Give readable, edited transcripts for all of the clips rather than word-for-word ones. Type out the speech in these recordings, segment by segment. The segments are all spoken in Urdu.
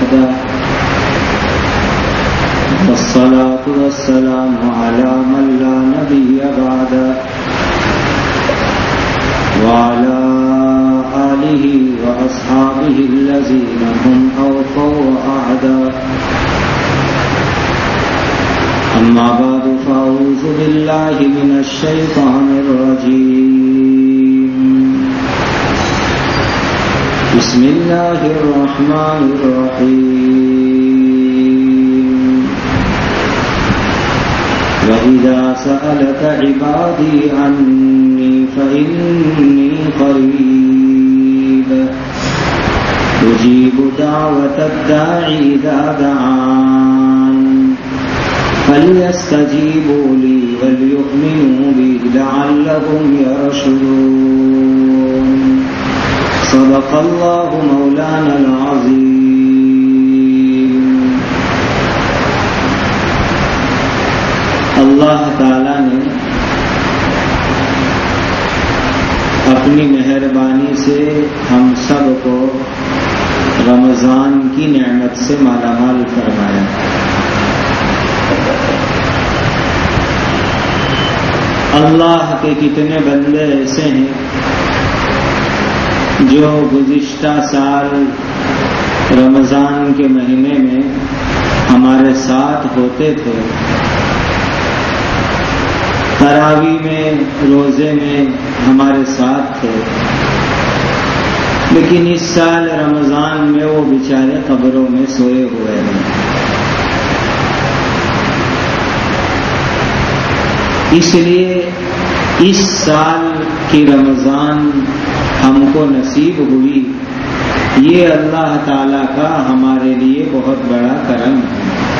وحده والصلاة والسلام على من لا نبي بعده وعلى آله وأصحابه الذين هم أوفوا وأعدى أما بعد فأعوذ بالله من الشيطان الرجيم بسم الله الرحمن الرحيم وإذا سألك عبادي عني فإني قريب أجيب دعوة الداعي إذا دعان فليستجيبوا لي وليؤمنوا بي لعلهم يرشدون صدق الله مولانا العظيم. اللہ تعالی نے اپنی مہربانی سے ہم سب کو رمضان کی نعمت سے مالا مال فرمایا. اللہ کے کتنے بندے ایسے ہیں جو گزشتہ سال رمضان کے مہینے میں ہمارے ساتھ ہوتے تھے، تراویح میں روزے میں ہمارے ساتھ تھے، لیکن اس سال رمضان میں وہ بیچارے قبروں میں سوئے ہوئے ہیں. اس لیے اس سال کی رمضان ہم کو نصیب ہوئی، یہ اللہ تعالیٰ کا ہمارے لیے بہت بڑا کرم ہے.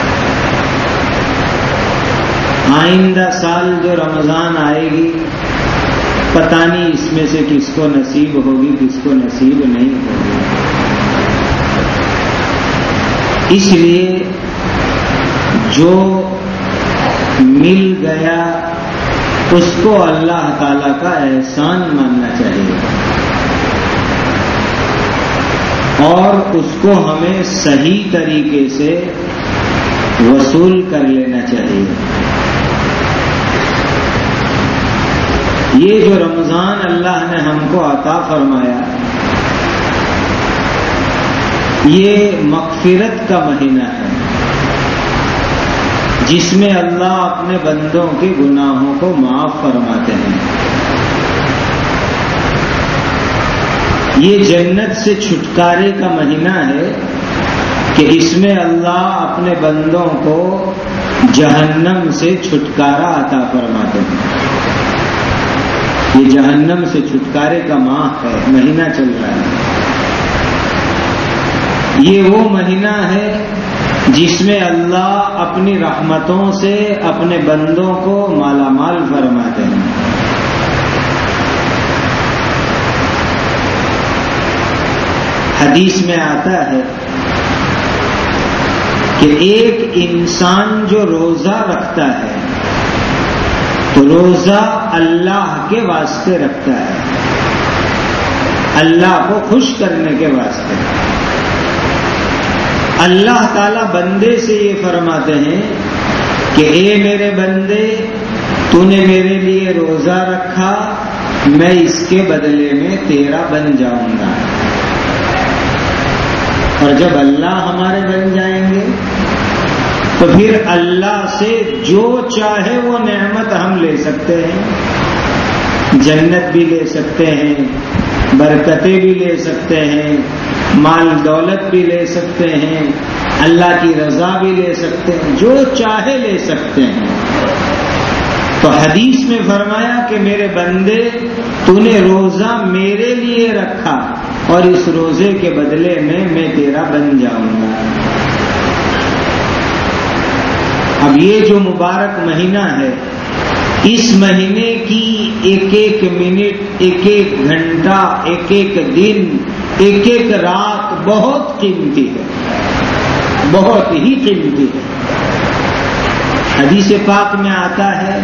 آئندہ سال جو رمضان آئے گی پتہ نہیں اس میں سے کس کو نصیب ہوگی کس کو نصیب نہیں ہوگی. اس لیے جو مل گیا اس کو اللہ تعالیٰ کا احسان ماننا چاہیے اور اس کو ہمیں صحیح طریقے سے وصول کر لینا چاہیے. یہ جو رمضان اللہ نے ہم کو عطا فرمایا یہ مغفرت کا مہینہ ہے جس میں اللہ اپنے بندوں کے گناہوں کو معاف فرماتے ہیں. یہ جنت سے چھٹکارے کا مہینہ ہے کہ اس میں اللہ اپنے بندوں کو جہنم سے چھٹکارا عطا فرماتے ہیں. یہ جہنم سے چھٹکارے کا ماہ ہے، مہینہ چل رہا ہے. یہ وہ مہینہ ہے جس میں اللہ اپنی رحمتوں سے اپنے بندوں کو مالا مال فرماتے ہیں. حدیث میں آتا ہے کہ ایک انسان جو روزہ رکھتا ہے تو روزہ اللہ کے واسطے رکھتا ہے، اللہ کو خوش کرنے کے واسطے. اللہ تعالیٰ بندے سے یہ فرماتے ہیں کہ اے میرے بندے تو نے میرے لیے روزہ رکھا، میں اس کے بدلے میں تیرا بن جاؤں گا. اور جب اللہ ہمارے بن جائیں گے تو پھر اللہ سے جو چاہے وہ نعمت ہم لے سکتے ہیں. جنت بھی لے سکتے ہیں، برکتیں بھی لے سکتے ہیں، مال دولت بھی لے سکتے ہیں، اللہ کی رضا بھی لے سکتے ہیں، جو چاہے لے سکتے ہیں. تو حدیث میں فرمایا کہ میرے بندے تو نے روزہ میرے لیے رکھا اور اس روزے کے بدلے میں تیرا بن جاؤں گا. اب یہ جو مبارک مہینہ ہے اس مہینے کی ایک ایک منٹ، ایک ایک گھنٹہ، ایک ایک دن، ایک ایک رات بہت قیمتی ہے، بہت ہی قیمتی ہے. حدیث پاک میں آتا ہے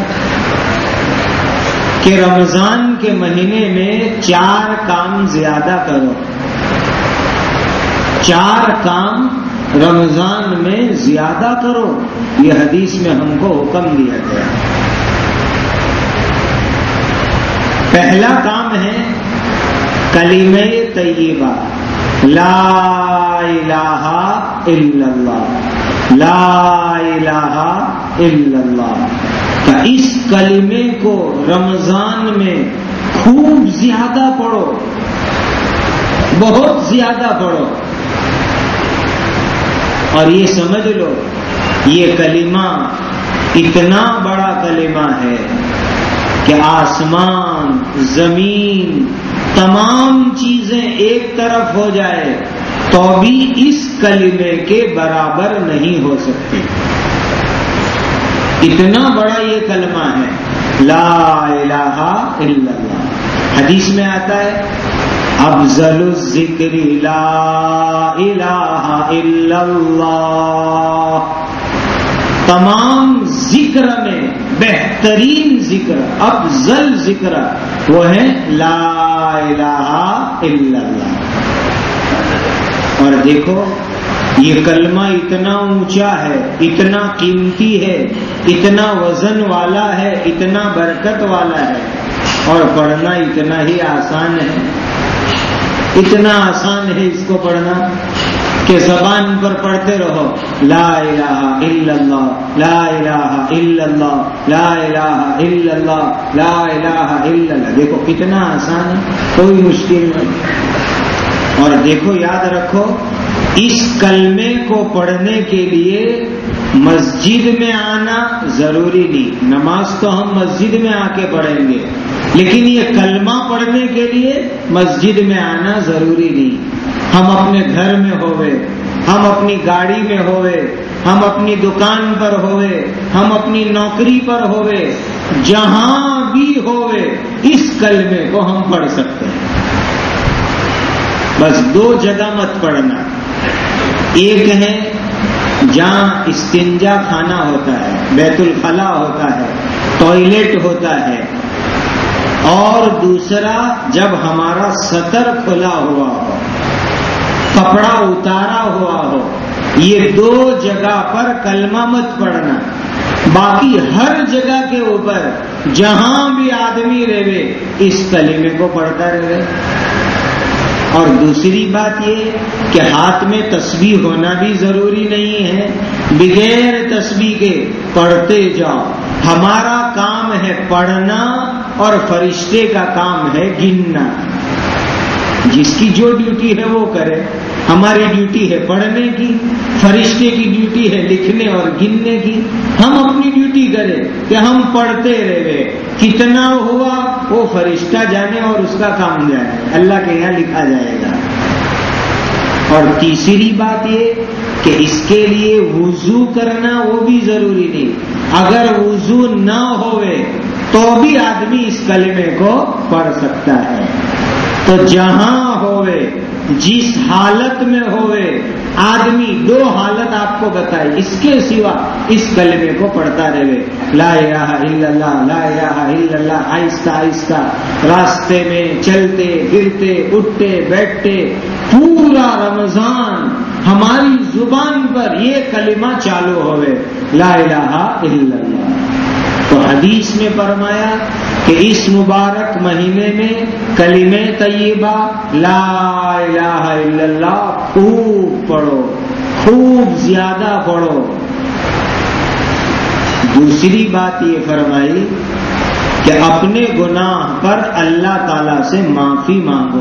کہ رمضان کے مہینے میں 4 کام زیادہ کرو، 4 کام رمضان میں زیادہ کرو، یہ حدیث میں ہم کو حکم دیا گیا۔ پہلا کام ہے کلمہ طیبہ، لا الہ الا اللہ، لا الہ الا اللہ۔ کہ اس کلمے کو رمضان میں خوب زیادہ پڑھو، بہت زیادہ پڑھو، اور یہ سمجھ لو یہ کلمہ اتنا بڑا کلمہ ہے کہ آسمان، زمین، تمام چیزیں ایک طرف ہو جائے تو بھی اس کلمے کے برابر نہیں ہو سکتی، اتنا بڑا یہ کلمہ ہے لا الہ الا اللہ۔ حدیث میں آتا ہے افضل الذکر لا الہ الا اللہ، تمام ذکر میں بہترین ذکر، افضل ذکر وہ ہے لا الہ الا اللہ۔ اور دیکھو یہ کلمہ اتنا اونچا ہے، اتنا قیمتی ہے، اتنا وزن والا ہے، اتنا برکت والا ہے، اور پڑھنا اتنا ہی آسان ہے، اتنا آسان ہے اس کو پڑھنا کہ زبان پر پڑھتے رہو لا الہ الا اللہ، لا الہ الا اللہ، لا الہ الا اللہ، لا الہ الا اللہ۔ دیکھو کتنا آسان ہے، کوئی مشکل نہیں۔ اور دیکھو یاد رکھو اس کلمے کو پڑھنے کے لیے مسجد میں آنا ضروری نہیں، نماز تو ہم مسجد میں آ کے پڑھیں گے، لیکن یہ کلمہ پڑھنے کے لیے مسجد میں آنا ضروری نہیں۔ ہم اپنے گھر میں ہوئے، ہم اپنی گاڑی میں ہوئے، ہم اپنی دکان پر ہوئے، ہم اپنی نوکری پر ہوئے، جہاں بھی ہوئے اس کلمے کو ہم پڑھ سکتے ہیں۔ بس دو جگہ مت پڑھنا، ایک ہے جہاں استنجا خانہ ہوتا ہے، بیت الخلا ہوتا ہے، ٹوائلٹ ہوتا ہے، اور دوسرا جب ہمارا سطر کھلا ہوا ہو، کپڑا اتارا ہوا ہو، یہ دو جگہ پر کلمہ مت پڑھنا۔ باقی ہر جگہ کے اوپر جہاں بھی آدمی رہے اس کلمے کو پڑھتا رہے۔ اور دوسری بات یہ کہ ہاتھ میں تسبیح ہونا بھی ضروری نہیں ہے، بغیر تسبیح کے پڑھتے جاؤ۔ ہمارا کام ہے پڑھنا اور فرشتے کا کام ہے گننا۔ جس کی جو ڈیوٹی ہے وہ کرے، ہماری ڈیوٹی ہے پڑھنے کی، فرشتے کی ڈیوٹی ہے لکھنے اور گننے کی۔ ہم اپنی ڈیوٹی کریں کہ ہم پڑھتے رہے، کتنا ہوا وہ فرشتہ جانے اور اس کا کام جانے، اللہ کے یہاں لکھا جائے گا۔ اور تیسری بات یہ کہ اس کے لیے وضو کرنا وہ بھی ضروری نہیں، اگر وضو نہ ہوئے تو بھی آدمی اس کلمے کو پڑھ سکتا ہے۔ تو جہاں ہوئے، جس حالت میں ہوئے آدمی، دو حالت آپ کو بتائی، اس کے سوا اس کلمے کو پڑھتا رہے، لا الہ الا اللہ، لا الہ الا اللہ، آہستہ آہستہ، راستے میں چلتے پھرتے اٹھتے بیٹھتے، پورا رمضان ہماری زبان پر یہ کلمہ چالو ہوئے، لا الہ الا اللہ۔ تو حدیث میں فرمایا کہ اس مبارک مہینے میں کلمہ طیبہ لا الہ الا اللہ خوب پڑھو، خوب زیادہ پڑھو۔ دوسری بات یہ فرمائی کہ اپنے گناہ پر اللہ تعالی سے معافی مانگو،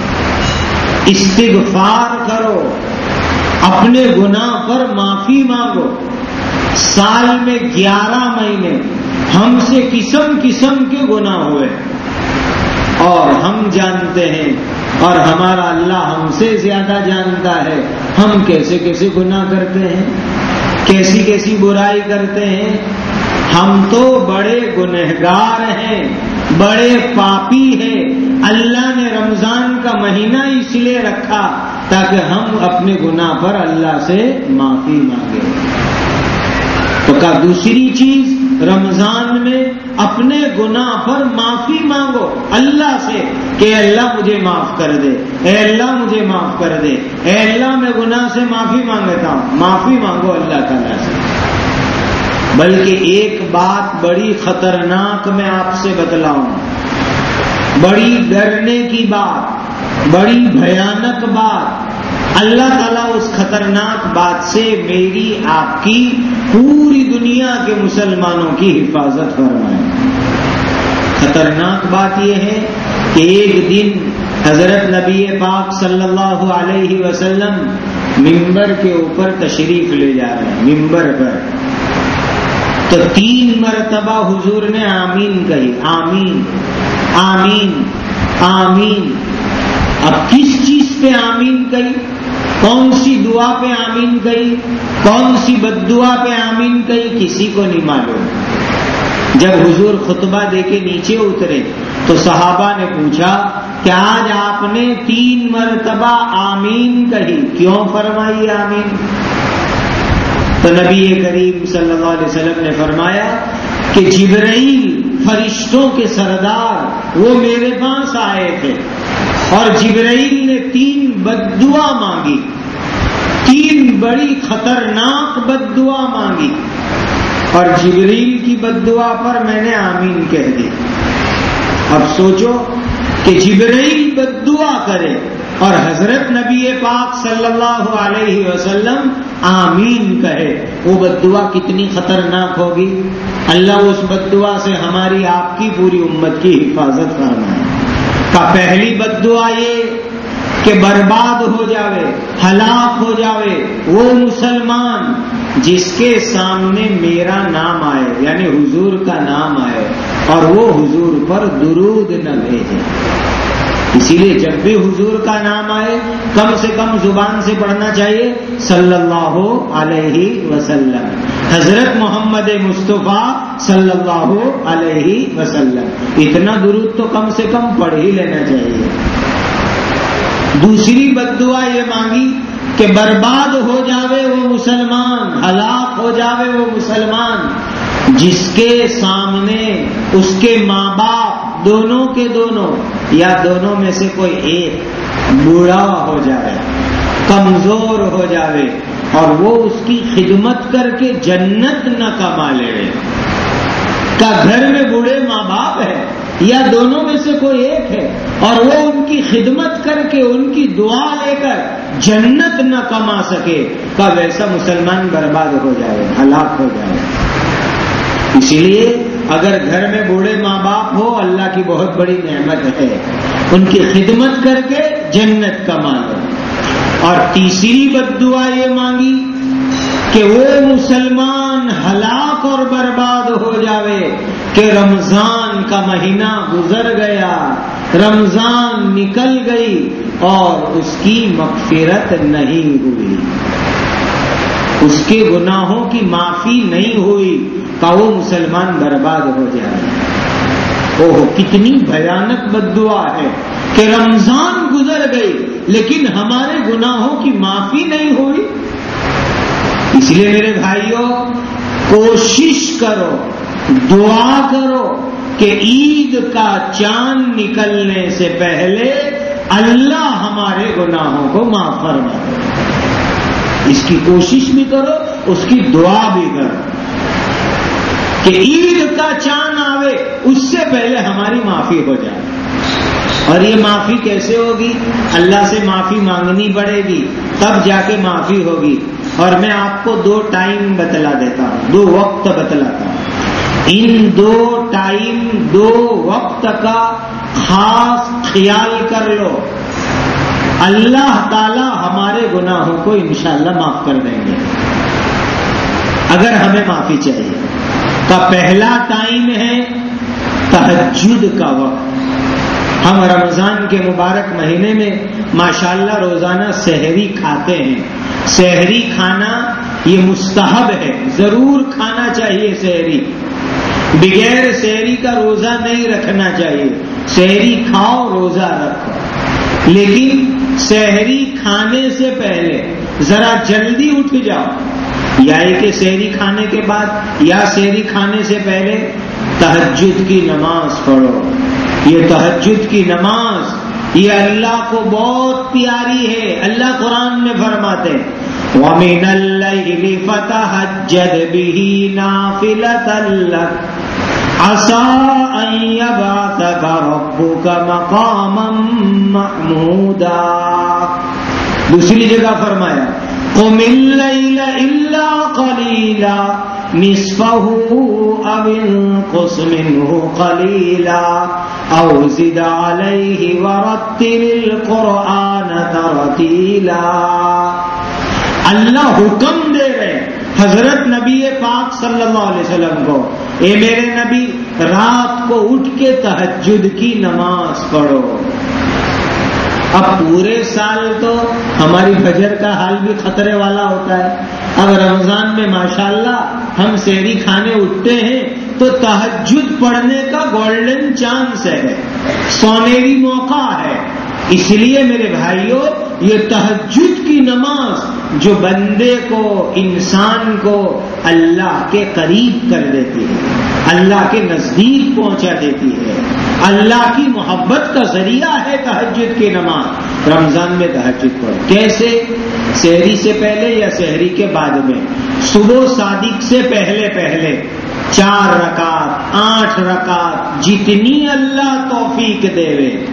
استغفار کرو، اپنے گناہ پر معافی مانگو۔ سال میں 11 مہینے ہم سے قسم قسم کے گناہ ہوئے اور ہم جانتے ہیں، اور ہمارا اللہ ہم سے زیادہ جانتا ہے ہم کیسے کیسے گناہ کرتے ہیں، کیسی کیسی برائی کرتے ہیں۔ ہم تو بڑے گنہگار ہیں، بڑے پاپی ہیں۔ اللہ نے رمضان کا مہینہ اس لیے رکھا تاکہ ہم اپنے گناہ پر اللہ سے معافی مانگیں۔ تو کہا دوسری چیز رمضان میں اپنے گناہ پر معافی مانگو اللہ سے کہ اللہ مجھے معاف کر دے، اے اللہ مجھے معاف کر دے، اے اللہ میں گناہ سے معافی مانگتا ہوں، معافی مانگو اللہ تعالیٰ سے۔ بلکہ ایک بات بڑی خطرناک میں آپ سے بتلاؤں، بڑی ڈرنے کی بات، بڑی بھیانک بات، اللہ تعالیٰ اس خطرناک بات سے میری آپ کی پوری دنیا کے مسلمانوں کی حفاظت فرمائے۔ خطرناک بات یہ ہے کہ ایک دن حضرت نبی پاک صلی اللہ علیہ وسلم ممبر کے اوپر تشریف لے جا رہے ہیں، ممبر پر، تو 3 مرتبہ حضور نے آمین کہی، آمین آمین آمین۔ اب کس چیز پہ آمین کہی، کون سی دعا پہ آمین کہی، کون سی بد دعا پہ آمین کہی، کسی کو نہیں معلوم۔ جب حضور خطبہ دے کے نیچے اترے تو صحابہ نے پوچھا کہ آج آپ نے 3 مرتبہ آمین کہی، کیوں فرمائی آمین؟ تو نبی کریم صلی اللہ علیہ وسلم نے فرمایا کہ جبرائیل فرشتوں کے سردار وہ میرے پاس آئے تھے اور جبرائیل نے 3 بد دعا مانگی، 3 بڑی خطرناک بد دعا مانگی، اور جبرائیل کی بد دعا پر میں نے آمین کہہ دی۔ اب سوچو کہ جبرائیل بد دعا کرے اور حضرت نبی پاک صلی اللہ علیہ وسلم آمین کہے، وہ بد دعا کتنی خطرناک ہوگی۔ اللہ اس بد دعا سے ہماری آپ کی پوری امت کی حفاظت فرمائے۔ پہلی بد دعا یہ کہ برباد ہو جاوے، ہلاک ہو جاوے وہ مسلمان جس کے سامنے میرا نام آئے، یعنی حضور کا نام آئے اور وہ حضور پر درود نہ بھیجے۔ اسی لیے جب بھی حضور کا نام آئے کم سے کم زبان سے پڑھنا چاہیے صلی اللہ علیہ وسلم، حضرت محمد مصطفیٰ صلی اللہ علیہ وسلم، اتنا درود تو کم سے کم پڑھ ہی لینا چاہیے۔ دوسری بد دعا یہ مانگی کہ برباد ہو جاوے وہ مسلمان، ہلاک ہو جاوے وہ مسلمان جس کے سامنے اس کے ماں باپ دونوں کے دونوں یا دونوں میں سے کوئی ایک بوڑھا ہو جائے، کمزور ہو جاوے اور وہ اس کی خدمت کر کے جنت نہ کما لے۔ کا گھر میں بوڑھے ماں باپ ہے یا دونوں میں سے کوئی ایک ہے اور وہ ان کی خدمت کر کے ان کی دعا لے کر جنت نہ کما سکے، کا ویسا مسلمان برباد ہو جائے، ہلاک ہو جائے۔ اسی لیے اگر گھر میں بوڑھے ماں باپ ہو اللہ کی بہت بڑی نعمت ہے، ان کی خدمت کر کے جنت کما لو۔ اور تیسری بد دعا یہ مانگی کہ وہ مسلمان ہلاک اور برباد ہو جاوے کہ رمضان کا مہینہ گزر گیا، رمضان نکل گئی اور اس کی مغفرت نہیں ہوئی، اس کے گناہوں کی معافی نہیں ہوئی، کہ وہ مسلمان برباد ہو جائے۔ اوہ کتنی بھیانک بد دعا ہے کہ رمضان گزر گئی لیکن ہمارے گناہوں کی معافی نہیں ہوئی۔ اس لیے میرے بھائیوں کوشش کرو، دعا کرو کہ عید کا چاند نکلنے سے پہلے اللہ ہمارے گناہوں کو معاف فرما دے۔ اس کی کوشش بھی کرو، اس کی دعا بھی کرو کہ عید کا چاند آوے اس سے پہلے ہماری معافی ہو جائے۔ اور یہ معافی کیسے ہوگی؟ اللہ سے معافی مانگنی پڑے گی تب جا کے معافی ہوگی۔ اور میں آپ کو 2 ٹائم بتلا دیتا ہوں، 2 وقت بتلاتا ہوں۔ ان 2 ٹائم 2 وقت کا خاص خیال کر لو، اللہ تعالی ہمارے گناہوں کو انشاءاللہ معاف کر دیں گے اگر ہمیں معافی چاہیے۔ کا پہلا ٹائم ہے تہجد کا وقت۔ ہم رمضان کے مبارک مہینے میں ماشاءاللہ روزانہ سحری کھاتے ہیں۔ سحری کھانا یہ مستحب ہے، ضرور کھانا چاہیے سحری، بغیر سحری کا روزہ نہیں رکھنا چاہیے۔ سحری کھاؤ، روزہ رکھو، لیکن سحری کھانے سے پہلے ذرا جلدی اٹھ جاؤ، یا کہ سحری کھانے کے بعد یا سحری کھانے سے پہلے تہجد کی نماز پڑھو. یہ تہجد کی نماز یہ اللہ کو بہت پیاری ہے. اللہ قرآن میں فرماتے وَمِنَ اللَّيْلِ فَتَهَجَّدْ بِهِ نَافِلَةً لَكَ عَسَىٰ أَن يَبْعَثَكَ رَبُّكَ مَقَامًا مَحْمُودًا. دوسری جگہ فرمایا قُمِ اللَّيْلَ إِلَّا قَلِيلًا نِصْفَهُ أَوِ انقُصْ مِنْهُ قَلِيلًا أَوْ زِدْ عَلَيْهِ وَرَتِّلِ الْقُرْآنَ تَرْتِيلًا. اللہ حکم دے رہے حضرت نبی پاک صلی اللہ علیہ وسلم کو اے میرے نبی رات کو اٹھ کے تہجد کی نماز پڑھو. اب پورے سال تو ہماری فجر کا حال بھی خطرے والا ہوتا ہے. اب رمضان میں ماشاءاللہ ہم سحری کھانے اٹھتے ہیں تو تہجد پڑھنے کا گولڈن چانس ہے, سونیری موقع ہے. اس لیے میرے بھائیوں یہ تہجد کی نماز جو بندے کو انسان کو اللہ کے قریب کر دیتی ہے, اللہ کے نزدیک پہنچا دیتی ہے, اللہ کی محبت کا ذریعہ ہے تہجد کی نماز. رمضان میں تہجد پڑھو. کیسے؟ سحری سے پہلے یا سحری کے بعد میں. صبح صادق سے پہلے 4 رکعت 8 رکعت جتنی اللہ توفیق دے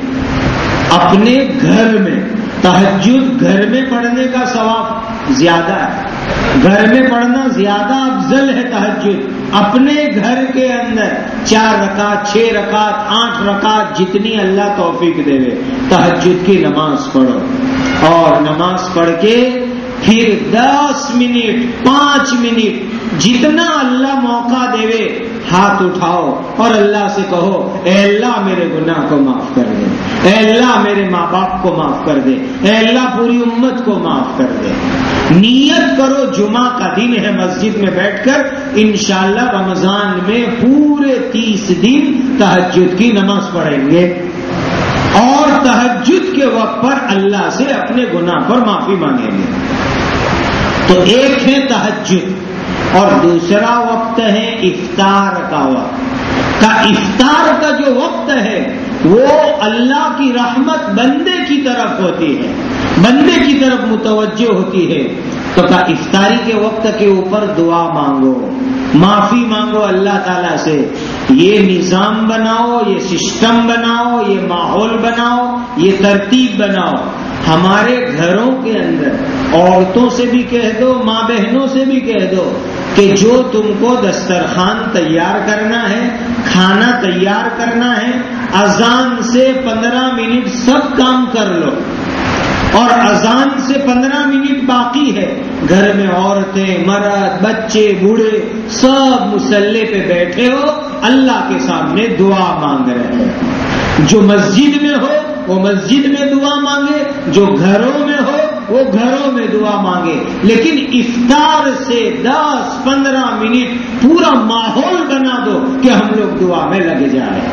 اپنے گھر میں. تہجد گھر میں پڑھنے کا ثواب زیادہ ہے, گھر میں پڑھنا زیادہ افضل ہے. تہجد اپنے گھر کے اندر 4 رکعت 6 رکعت 8 رکعت جتنی اللہ توفیق دے تہجد کی نماز پڑھو. اور نماز پڑھ کے پھر 10 منٹ 5 منٹ جتنا اللہ موقع دے ہاتھ اٹھاؤ اور اللہ سے کہو اے اللہ میرے گناہ کو معاف کر دے, اے اللہ میرے ماں باپ کو معاف کر دے, اے اللہ پوری امت کو معاف کر دے. نیت کرو جمعہ کا دن ہے, مسجد میں بیٹھ کر انشاءاللہ رمضان میں پورے 30 دن تہجد کی نماز پڑھیں گے اور تہجد کے وقت پر اللہ سے اپنے گناہ پر معافی مانگیں گے. تو ایک ہے تہجد اور دوسرا وقت ہے افطار کا وقت. افطار کا جو وقت ہے وہ اللہ کی رحمت بندے کی طرف ہوتی ہے, بندے کی طرف متوجہ ہوتی ہے. تو افطاری کے وقت کے اوپر دعا مانگو, معافی مانگو اللہ تعالیٰ سے. یہ نظام بناؤ, یہ سسٹم بناؤ, یہ ماحول بناؤ, یہ ترتیب بناؤ. ہمارے گھروں کے اندر عورتوں سے بھی کہہ دو, ماں بہنوں سے بھی کہہ دو کہ جو تم کو دسترخوان تیار کرنا ہے, کھانا تیار کرنا ہے, اذان سے 15 منٹ سب کام کر لو اور اذان سے 15 منٹ باقی ہے. گھر میں عورتیں مرد بچے بوڑھے سب مصلی پہ بیٹھے ہو, اللہ کے سامنے دعا مانگ رہے ہیں. جو مسجد میں ہو وہ مسجد میں دعا مانگے, جو گھروں میں ہو وہ گھروں میں دعا مانگے, لیکن افطار سے 10-15 منٹ پورا ماحول بنا دو کہ ہم لوگ دعا میں لگے جائیں.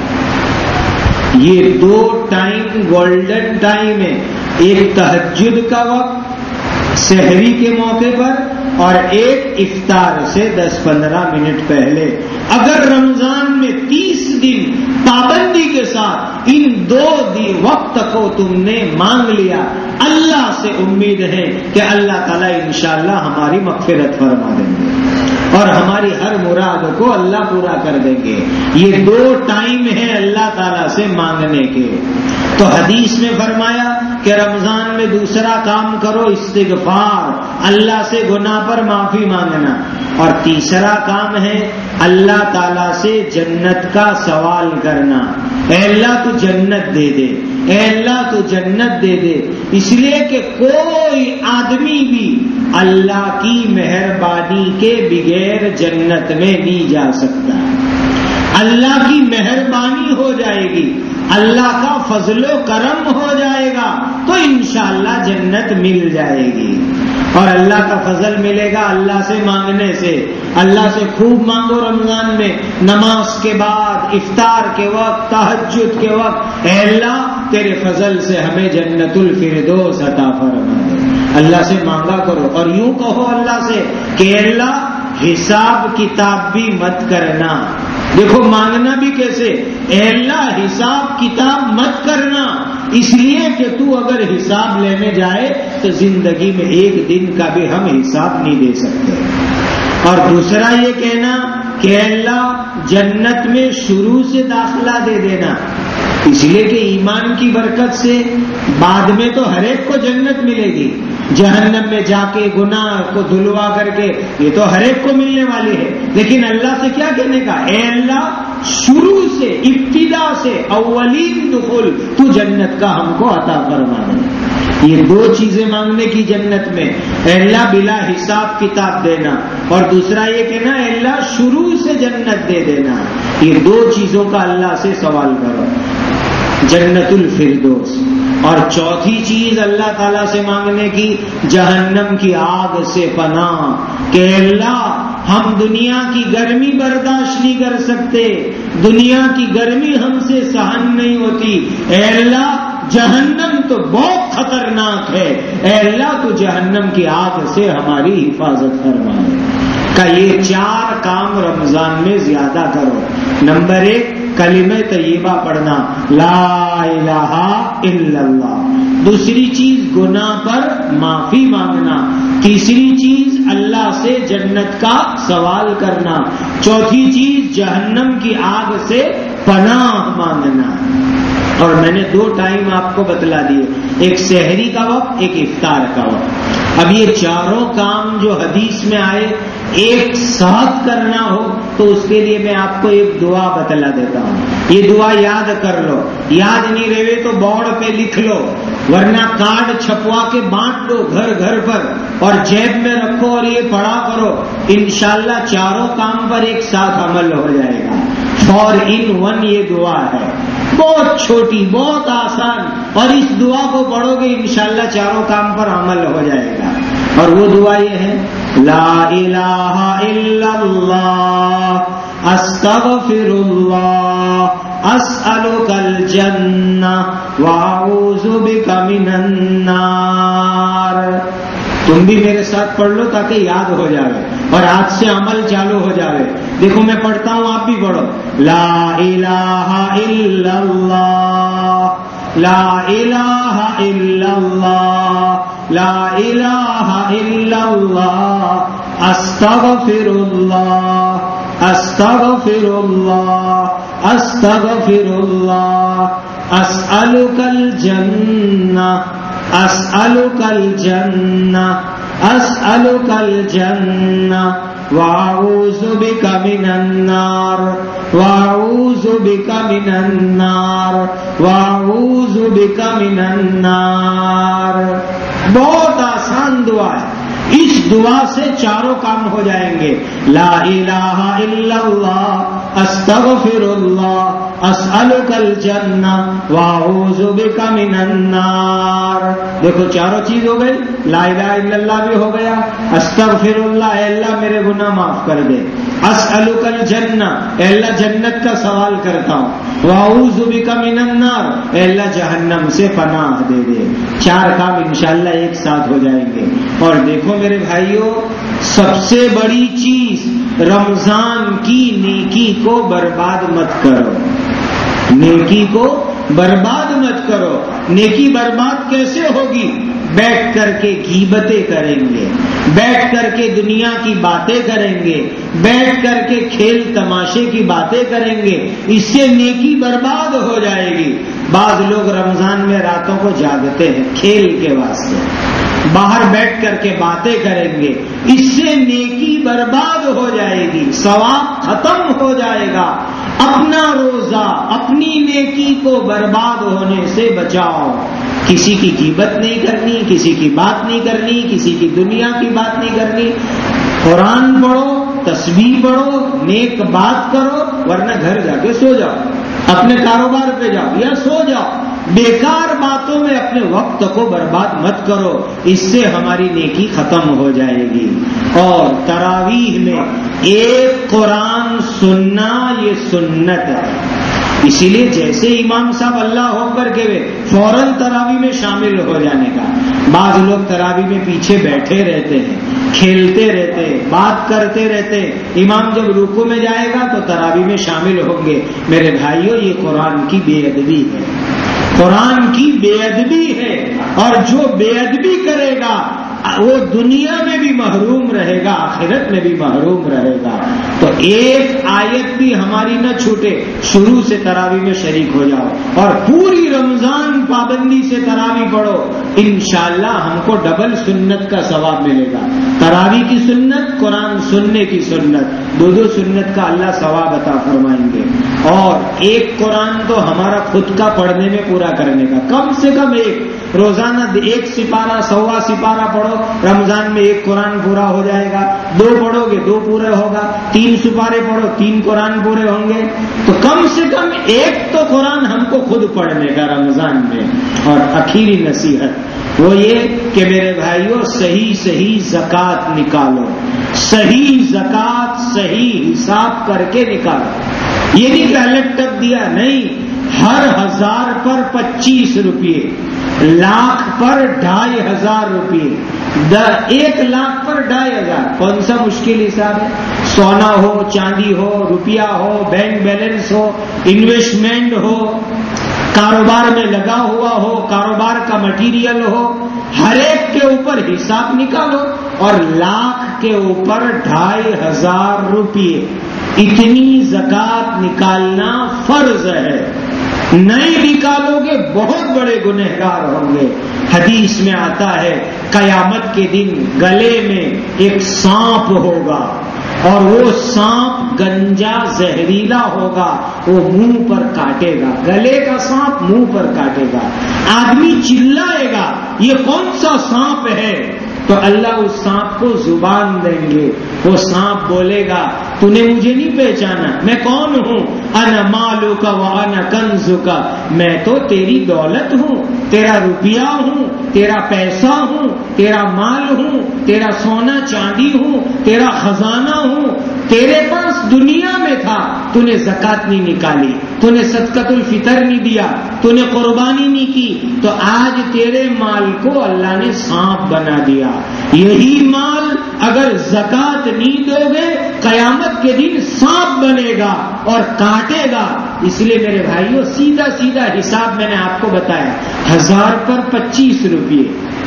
یہ 2 ٹائم گولڈن ٹائم ہے, ایک تہجد کا وقت سحری کے موقع پر اور ایک افطار سے 10-15 منٹ پہلے. اگر رمضان میں 30 دن پابندی کے ساتھ ان 2 وقت کو تم نے مانگ لیا, اللہ سے امید ہے کہ اللہ تعالیٰ انشاءاللہ ہماری مغفرت فرما دیں گے اور ہماری ہر مراد کو اللہ پورا کر دیں گے. یہ 2 ٹائم ہیں اللہ تعالیٰ سے مانگنے کے. تو حدیث میں فرمایا کہ رمضان میں دوسرا کام کرو استغفار, اللہ سے گناہ پر معافی مانگنا, اور تیسرا کام ہے اللہ تعالیٰ سے جنت کا سوال کرنا. اے اللہ تو جنت دے دے, اے اللہ تو جنت دے دے. اس لیے کہ کوئی آدمی بھی اللہ کی مہربانی کے بغیر جنت میں نہیں جا سکتا. اللہ کی مہربانی ہو جائے گی, اللہ کا فضل و کرم ہو جائے گا تو انشاءاللہ جنت مل جائے گی. اور اللہ کا فضل ملے گا اللہ سے مانگنے سے. اللہ سے خوب مانگو رمضان میں, نماز کے بعد, افطار کے وقت, تہجد کے وقت, اے اللہ تیرے فضل سے ہمیں جنت الفردوس عطا فرما دے. اللہ سے مانگا کرو اور یوں کہو اللہ سے کہ اللہ حساب کتاب بھی مت کرنا. دیکھو مانگنا بھی کیسے, اے اللہ حساب کتاب مت کرنا, اس لیے کہ تو اگر حساب لینے جائے تو زندگی میں ایک دن کا بھی ہم حساب نہیں دے سکتے. اور دوسرا یہ کہنا کہ اے اللہ جنت میں شروع سے داخلہ دے دینا, اس لیے کہ ایمان کی برکت سے بعد میں تو ہر ایک کو جنت ملے گی. جہنم میں جا کے گناہ کو دھلوا کر کے یہ تو ہر ایک کو ملنے والی ہے, لیکن اللہ سے کیا کہنے کا, اے اللہ شروع سے ابتدا سے اولین دخول تو جنت کا ہم کو عطا فرما دے. یہ دو چیزیں مانگنے کی جنت میں, اے اللہ بلا حساب کتاب دینا, اور دوسرا یہ کہنا اے اللہ شروع سے جنت دے دینا. یہ دو چیزوں کا اللہ سے سوال کرو, جنت الفردوس. اور چوتھی چیز اللہ تعالیٰ سے مانگنے کی جہنم کی آگ سے پناہ, کہ اللہ ہم دنیا کی گرمی برداشت نہیں کر سکتے, دنیا کی گرمی ہم سے سہن نہیں ہوتی, اے اللہ جہنم تو بہت خطرناک ہے, اے اللہ تو جہنم کی آگ سے ہماری حفاظت فرمائے. کہ یہ 4 کام رمضان میں زیادہ کرو. نمبر 1 کلمہ طیبہ پڑھنا, لا الہ الا اللہ. دوسری چیز گناہ پر معافی مانگنا. تیسری چیز اللہ سے جنت کا سوال کرنا. چوتھی چیز جہنم کی آگ سے پناہ مانگنا. اور میں نے 2 ٹائم آپ کو بتلا دیے, ایک سحری کا وقت, ایک افطار کا وقت. اب یہ چاروں کام جو حدیث میں آئے ایک ساتھ کرنا ہو تو اس کے لیے میں آپ کو ایک دعا بتلا دیتا ہوں. یہ دعا یاد کر لو, یاد نہیں رہے تو بورڈ پہ لکھ لو, ورنہ کارڈ چھپوا کے بانٹ دو گھر گھر پر اور جیب میں رکھو اور یہ پڑھا کرو. انشاءاللہ چاروں کام پر ایک ساتھ عمل ہو جائے گا. 4 in 1 یہ دعا ہے, بہت چھوٹی بہت آسان, اور اس دعا کو پڑھو گے انشاءاللہ چاروں کام پر عمل ہو جائے گا. اور وہ دعا یہ ہے, لا الہ الا اللہ استغفر اللہ اسألک الجنہ واعوذ بک من النار. تم بھی میرے ساتھ پڑھ لو تاکہ یاد ہو جائے اور آج سے عمل چالو ہو جائے. دیکھو میں پڑھتا ہوں, آپ بھی پڑھو. لا الہ الا اللہ لا الہ الا اللہ لا الہ الا اللہ استغفر اللہ استغفر اللہ استغفر اللہ اسألک الجنہ اسألک الجنہ اسألک الجنہ واعوذ بک من النار واعوذ بک من النار واعوذ بک من النار. بہت آسان دعا ہے, اس دعا سے چاروں کام ہو جائیں گے. لا الہ الا اللہ استغفر اللہ اسألک الجنہ واعوذ بک من النار. دیکھو چاروں چیز ہو گئی, لا الہ الا اللہ بھی ہو گیا, استغفر اللہ اے اللہ میرے گناہ معاف کر دے, اسألک الجنہ اے اللہ جنت کا سوال کرتا ہوں, واعوذ بک من النار اے اللہ جہنم سے پناہ دے دے. 4 کام انشاءاللہ ایک ساتھ ہو جائیں گے. اور دیکھو میرے بھائیوں, سب سے بڑی چیز رمضان کی نیکی کو برباد مت کرو, نیکی کو برباد مت کرو. نیکی برباد کیسے ہوگی؟ بیٹھ کر کے غیبتیں کریں گے, بیٹھ کر کے دنیا کی باتیں کریں گے, بیٹھ کر کے کھیل تماشے کی باتیں کریں گے, اس سے نیکی برباد ہو جائے گی. بعض لوگ رمضان میں راتوں کو جاگتے ہیں کھیل کے واسطے, باہر بیٹھ کر کے باتیں کریں گے, اس سے نیکی برباد ہو جائے گی, ثواب ختم ہو جائے گا. اپنا روزہ اپنی نیکی کو برباد ہونے سے بچاؤ. کسی کی غیبت نہیں کرنی, کسی کی بات نہیں کرنی, کسی کی دنیا کی بات نہیں کرنی. قرآن پڑھو, تسبیح پڑھو, نیک بات کرو, ورنہ گھر جا کے سو جاؤ, اپنے کاروبار پہ جاؤ یا سو جاؤ. بیکار باتوں میں اپنے وقت کو برباد مت کرو, اس سے ہماری نیکی ختم ہو جائے گی. اور تراویح میں ایک قرآن سننا یہ سنت ہے. اسی لیے جیسے امام صاحب اللہ اکبر کے فوراً تراویح میں شامل ہو جانے کا. بعض لوگ تراویح میں پیچھے بیٹھے رہتے ہیں، کھیلتے رہتے، بات کرتے رہتے. امام جب رکوع میں جائے گا تو تراویح میں شامل ہوں گے. میرے بھائیوں، یہ قرآن کی بے ادبی ہے، قرآن کی بے ادبی ہے. اور جو بے ادبی کرے گا وہ دنیا میں بھی محروم رہے گا، آخرت میں بھی محروم رہے گا. تو ایک آیت بھی ہماری نہ چھوٹے، شروع سے تراویح میں شریک ہو جاؤ اور پوری رمضان پابندی سے تراویح پڑھو. انشاءاللہ ہم کو ڈبل سنت کا ثواب ملے گا. تراویح کی سنت، قرآن سننے کی سنت، دو سنت کا اللہ ثواب عطا فرمائیں گے. اور ایک قرآن تو ہمارا خود کا پڑھنے میں پورا کرنے کا، کم سے کم ایک روزانہ 1 سپارہ 1.25 سپارہ پڑھو، رمضان میں 1 قرآن پورا ہو جائے گا. 2 پڑھو گے 2 پورے ہوگا. 3 سپارے پڑھو 3 قرآن پورے ہوں گے. تو کم سے کم ایک تو قرآن ہم کو خود پڑھنے کا رمضان میں. اور آخری نصیحت وہ یہ کہ میرے بھائیوں، صحیح زکوٰۃ نکالو. صحیح زکوٰۃ صحیح حساب کر کے نکالو. یہ نہیں کہ الگ ٹک دیا، نہیں. ہر 1000 پر 25 روپے، لاکھ پر 2500 روپے، 1 لاکھ پر 2500. کون سا مشکل حساب ہے؟ سونا ہو، چاندی ہو، روپیہ ہو، بینک بیلنس ہو، انویسٹمنٹ ہو، کاروبار میں لگا ہوا ہو، کاروبار کا مٹیریل ہو، ہر ایک کے اوپر حساب نکالو. اور لاکھ کے اوپر 2500 روپے، اتنی زکوٰۃ نکالنا فرض ہے. نہیں نکالو گے بہت بڑے گنہگار ہوں گے. حدیث میں آتا ہے قیامت کے دن گلے میں ایک سانپ ہوگا، اور وہ سانپ گنجا زہریلا ہوگا، وہ منہ پر کاٹے گا. گلے کا سانپ منہ پر کاٹے گا. آدمی چلائے گا یہ کون سا سانپ ہے؟ تو اللہ اس سانپ کو زبان دیں گے. وہ سانپ بولے گا تو نے مجھے نہیں پہچانا، میں کون ہوں؟ انا مالک و انا کنزک، میں تو تیری دولت ہوں، تیرا روپیہ ہوں، تیرا پیسہ ہوں، تیرا مال ہوں، تیرا سونا چاندی ہوں، تیرا خزانہ ہوں. تیرے پاس دنیا میں تھا، تو نے زکوٰۃ نہیں نکالی، تو نے صدقۃ الفطر نہیں دیا، تو نے قربانی نہیں کی، تو آج تیرے مال کو اللہ نے سانپ بنا دیا. یہی مال اگر زکوٰۃ نہیں دو گے قیامت کے دن سانپ بنے گا اور کاٹے گا. اس لیے میرے بھائیوں، سیدھا حساب میں نے آپ کو بتایا. 1000 پر 25 روپے،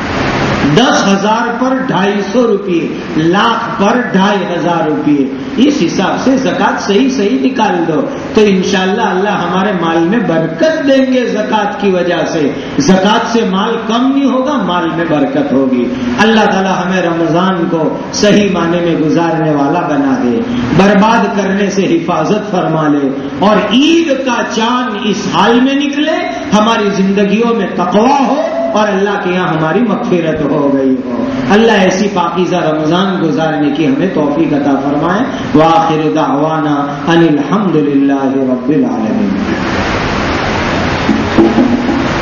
10,000 پر 250 روپے، لاکھ پر 2500 روپے. اس حساب سے زکوٰۃ صحیح نکال دو تو انشاءاللہ اللہ ہمارے مال میں برکت دیں گے. زکوٰۃ کی وجہ سے زکوٰۃ سے مال کم نہیں ہوگا، مال میں برکت ہوگی. اللہ تعالی ہمیں رمضان کو صحیح معنی میں گزارنے والا بنا دے، برباد کرنے سے حفاظت فرما لے، اور عید کا چاند اس حال میں نکلے ہماری زندگیوں میں تقویٰ ہو اور اللہ کے یہاں ہماری مغفرت ہو گئی ہو. اللہ ایسی پاکیزہ رمضان گزارنے کی ہمیں توفیق عطا فرمائے. وآخر دعوانا ان الحمد للہ رب العالمین.